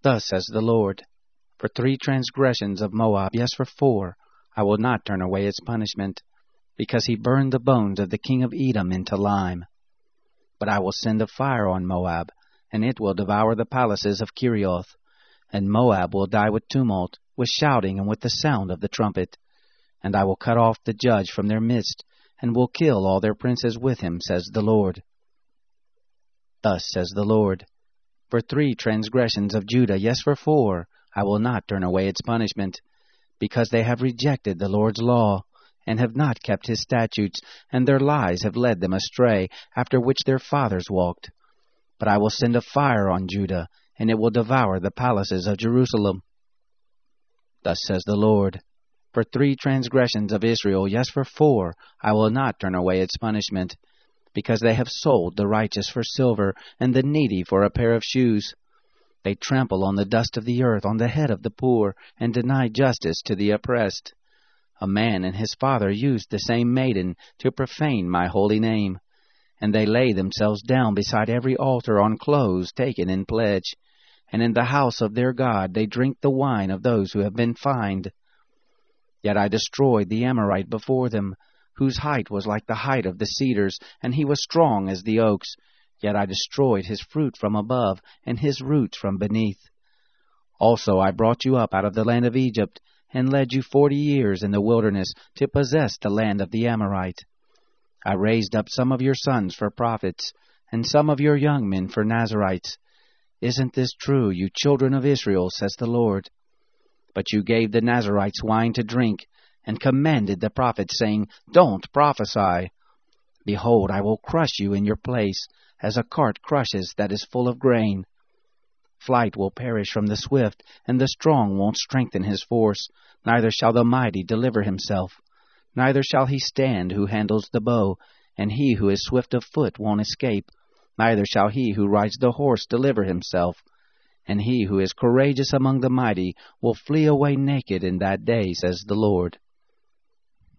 Thus says the Lord, for 3 transgressions of Moab, yes, for 4, I will not turn away its punishment, because he burned the bones of the king of Edom into lime. But I will send a fire on Moab, and it will devour the palaces of Kerioth, and Moab will die with tumult, with shouting, and with the sound of the trumpet. And I will cut off the judge from their midst, and will kill all their princes with him, says the Lord. Thus says the Lord, for 3 transgressions of Judah, yes, for 4, I will not turn away its punishment, because they have rejected the Lord's law, and have not kept his statutes, and their lies have led them astray, after which their fathers walked. But I will send a fire on Judah, and it will devour the palaces of Jerusalem. Thus says the Lord, for 3 transgressions of Israel, yes, for 4, I will not turn away its punishment, because they have sold the righteous for silver, and the needy for a pair of shoes. They trample on the dust of the earth, on the head of the poor, and deny justice to the oppressed. A man and his father used the same maiden to profane my holy name, and they lay themselves down beside every altar on clothes taken in pledge, and in the house of their God they drink the wine of those who have been fined. Yet I destroyed the Amorite before them, whose height was like the height of the cedars, and he was strong as the oaks. Yet I destroyed his fruit from above, and his roots from beneath. Also I brought you up out of the land of Egypt, and led you 40 years in the wilderness to possess the land of the Amorite. I raised up some of your sons for prophets, and some of your young men for Nazirites. Isn't this true, you children of Israel, says the Lord? But you gave the Nazirites wine to drink, and commanded the prophets, saying, Don't prophesy. Behold, I will crush you in your place, as a cart crushes that is full of grain. Flight will perish from the swift, and the strong won't strengthen his force, neither shall the mighty deliver himself. Neither shall he stand who handles the bow, and he who is swift of foot won't escape. Neither shall he who rides the horse deliver himself. And he who is courageous among the mighty will flee away naked in that day, says the Lord.